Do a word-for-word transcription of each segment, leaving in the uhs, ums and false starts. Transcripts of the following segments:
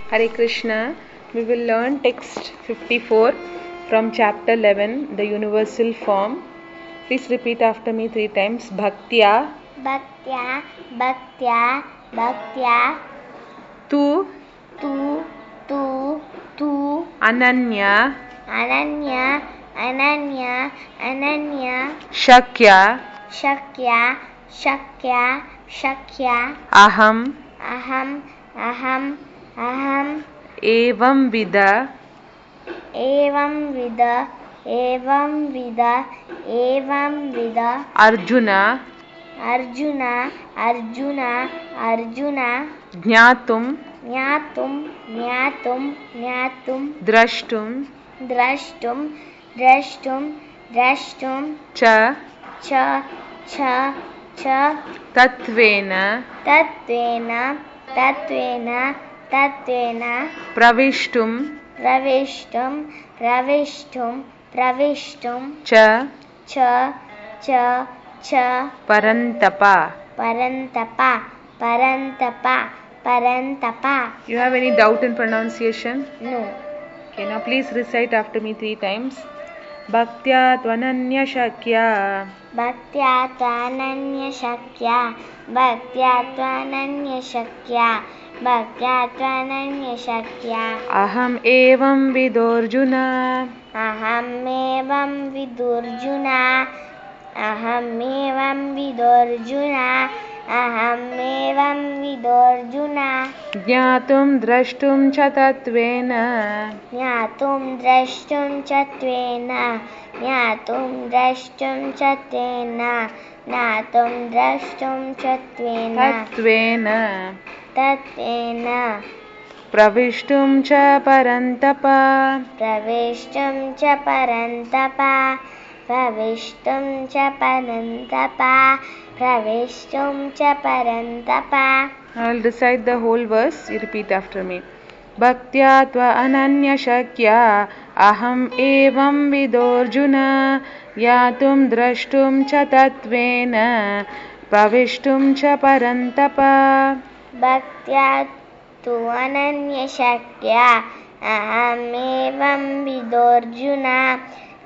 Hare Krishna. We will learn text fifty-four from chapter eleven, the universal form. Please repeat after me three times. Bhaktya, Bhaktya, Bhaktya, Bhaktya, Tu, Tu, Tu, Tu, Ananya, Ananya, Ananya, Ananya, Shakya, Shakya, Shakya, Shakya, Aham, Aham, Aham, Aham, Evam Vida, Evam Vida, Evam Vida, Evam Vida, Arjuna, Arjuna, Arjuna, Arjuna, Jnatum, Jnatum, Jnatum, Jnatum, Drashtum, Drashtum, Drashtum, Drashtum, Cha, Cha, Cha, Cha, Tatvena, Tatvena, Tatvena, Tatvena, Pravishtum, Pravishtum, Pravishtum, Pravishtum, Cha, Cha, Cha, Cha, Parantapa. Parantapa, Parantapa, Parantapa. You have any doubt in pronunciation? No. Okay, now please recite after me three times. Bhaktya tvananya shakya, Bhaktya tvananya shakya, Bhaktya tvananya shakya, Bhaktya tvananya shakya, aham evam vidorjuna, Aham evam vidurjuna, Aham evam vidurjuna, Aham evam vidurjuna, jnatum drashtum cha tatvena, Jnatum drashtum chatvena, Jnatum drashtum chatvena, Jnatum drashtum chatvena, tatvena, Tatvena, pravishtum cha parantapa, Pravishtum cha parantapa, Pravishtum cha parantapa, Pravishtum cha parantapa. I will recite the whole verse. You repeat after me. Bhaktya tva ananya shakya, aham evam vidorjuna, yatum drashtum cha tatvena, pravishtum cha parantapa. Bhaktya tu ananya shakya, aham evam vidorjuna,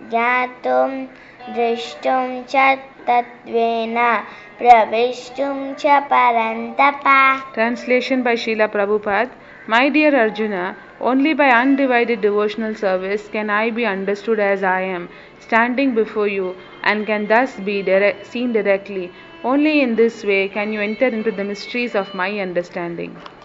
jnatum drishtum cha tatvena, pravishtum cha parantapa. Translation by Srila Prabhupada. My dear Arjuna, only by undivided devotional service can I be understood as I am, standing before you, and can thus be direct, seen directly. Only in this way can you enter into the mysteries of my understanding.